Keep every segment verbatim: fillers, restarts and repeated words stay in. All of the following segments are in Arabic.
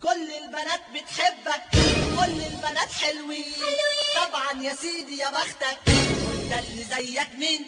كل البنات بتحبك، كل البنات حلوين طبعا يا سيدي يا بختك، وانت اللي زيك مين؟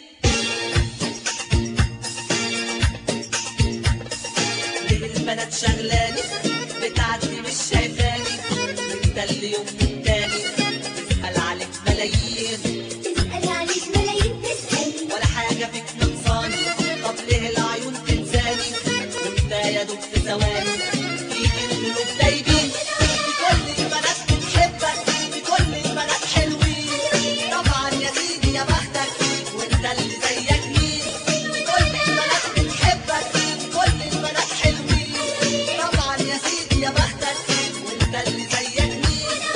ليه البنات شغلاني بتعدي مش شايفاني، وانت اللي يوم من تاني تسأل عليك ملايين، تسأل عليك ملايين تسأل ولا حاجة فيك نقصاني، طب ليه العيون تنساني وانت يا دوب في ثواني فيك القلوب دايبين. كل البنات بتحبك، كل البنات حلوين طبعا يا سيدي يا بختك، وانت اللي زيك مين؟ كل البنات بتحبك، كل البنات حلوين طبعا يا سيدي يا بختك، وانت اللي زيك مين؟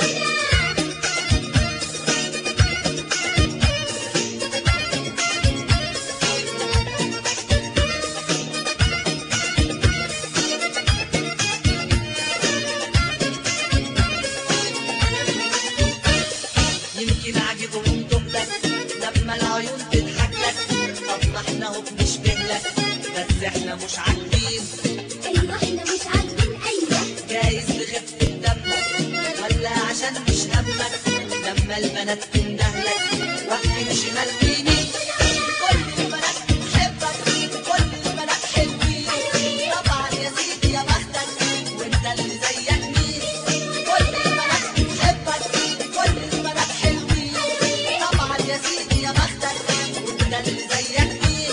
يمكن عجبهم دمك لما العيون تضحك لك، طب ما احنا اهو بنشبه لك بس احنا مش عاجبين. أيوة إحنا مش عاجبين أيوة جايز لخفة دمك ولا عشان مش همك لما البنات تندهلك واقفين شمال ويمين. كل البنات بتحبك، كل البنات حلوين طبعا يا سيدي يا بختك، وانت اللي زيك مين؟ كل البنات بتحبك، كل البنات حلوين طبعا يا سيدي يا بختك، وانت اللي زيك مين؟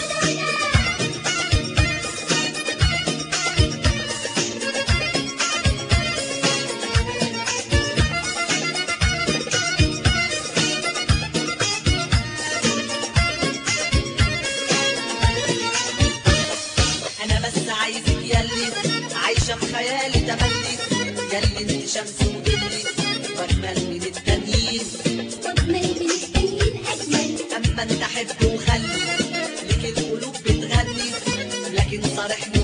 انا بس عايزك ياللي عايشه في خيالي تملي، ياللي انت شمس وجلي واجمل من التانيين، وأجمل من التانيين أجمل اما انت حب وخلي ليك القلوب بتغني، لكن صارحني